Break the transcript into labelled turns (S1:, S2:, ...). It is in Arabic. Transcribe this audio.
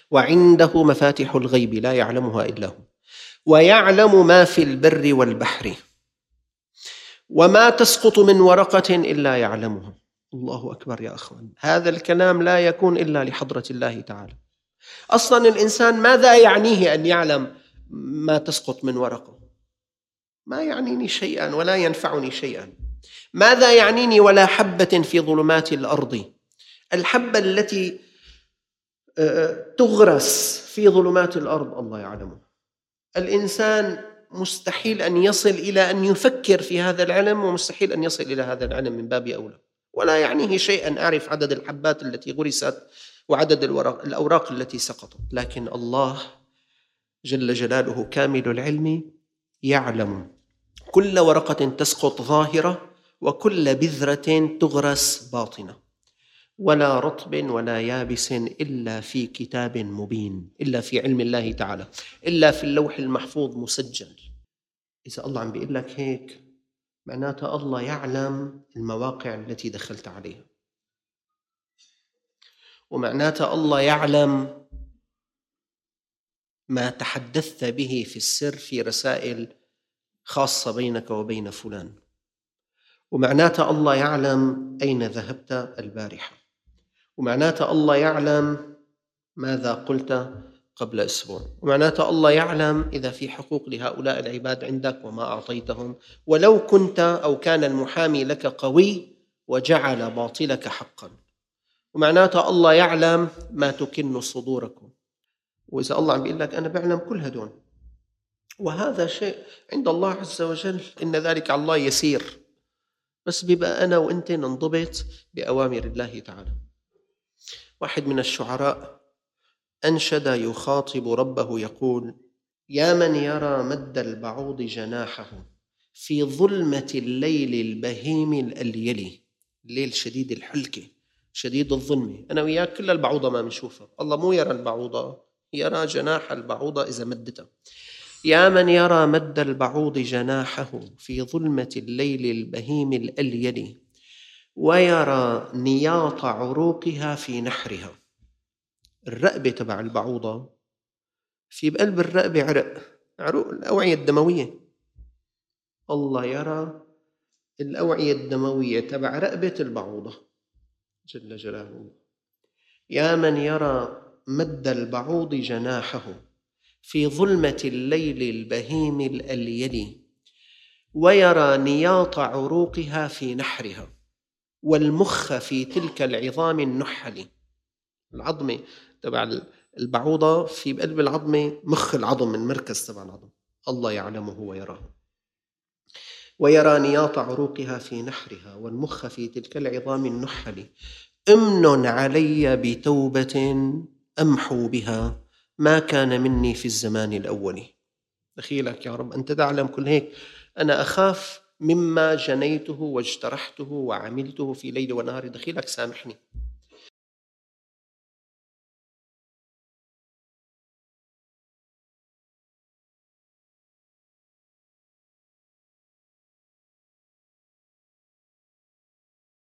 S1: وعنده مفاتح الغيب لا يعلمها إلا هو ويعلم ما في البر والبحر وما تسقط من ورقة إلا يعلمها. الله أكبر يا أخوان، هذا الكلام لا يكون إلا لحضرة الله تعالى. أصلا الإنسان ماذا يعنيه أن يعلم ما تسقط من ورقة؟ ما يعنيني شيئا ولا ينفعني شيئا. ماذا يعنيني ولا حبة في ظلمات الأرض؟ الحبة التي تغرس في ظلمات الأرض الله يعلمه. الإنسان مستحيل أن يصل إلى أن يفكر في هذا العلم، ومستحيل أن يصل إلى هذا العلم من باب أولى. ولا يعنيه شيء أن أعرف عدد الحبات التي غرست وعدد الأوراق التي سقطت، لكن الله جل جلاله كامل العلم يعلم كل ورقة تسقط ظاهرة وكل بذرة تغرس باطنة، ولا رطب ولا يابس إلا في كتاب مبين، إلا في علم الله تعالى، إلا في اللوح المحفوظ مسجل. إذا الله عم بيقول لك هيك معناته الله يعلم المواقع التي دخلت عليها، ومعناته الله يعلم ما تحدثت به في السر في رسائل خاصة بينك وبين فلان، ومعناته الله يعلم أين ذهبت البارحة، ومعناته الله يعلم ماذا قلت قبل أسبوع، ومعناته الله يعلم إذا في حقوق لهؤلاء العباد عندك وما أعطيتهم، ولو كنت أو كان المحامي لك قوي وجعل باطلك حقا، ومعناته الله يعلم ما تكن صدوركم. وإذا الله عم بيقول لك أنا بعلم كل هدول، وهذا شيء عند الله عز وجل، إن ذلك على الله يسير، بس بيبقى أنا وإنت ننضبط بأوامر الله تعالى. واحد من الشعراء أنشد يخاطب ربه يقول: يا من يرى مد البعوض جناحه في ظلمة الليل البهيم الأليلي. الليل شديد الحلكة شديد الظلمة، أنا وياك كل البعوضة ما بنشوفها، الله مو يرى البعوضة، يرى جناح البعوضة إذا مدتها. يا من يرى مد البعوض جناحه في ظلمة الليل البهيم الأليلي ويرى نياط عروقها في نحرها. الرقبة تبع البعوضة في بقلب الرقبة عروق الأوعية الدموية، الله يرى الأوعية الدموية تبع رقبة البعوضة جل جلاله. يا من يرى مد البعوض جناحه في ظلمة الليل البهيم الأليلي ويرى نياط عروقها في نحرها والمخ في تلك العظام النحل. العظمة تبع البعوضة في بقلب العظمة مخ العظم، المركز تبع العظم، الله يعلمه ويراه. ويرى نياط عروقها في نحرها والمخ في تلك العظام النحل. امن علي بتوبة أمحو بها ما كان مني في الزمان الأول. دخيلك يا رب، أنت تعلم كل هيك، أنا أخاف مما جنيته واجترحته وعملته في ليل ونهار، دخيلك سامحني.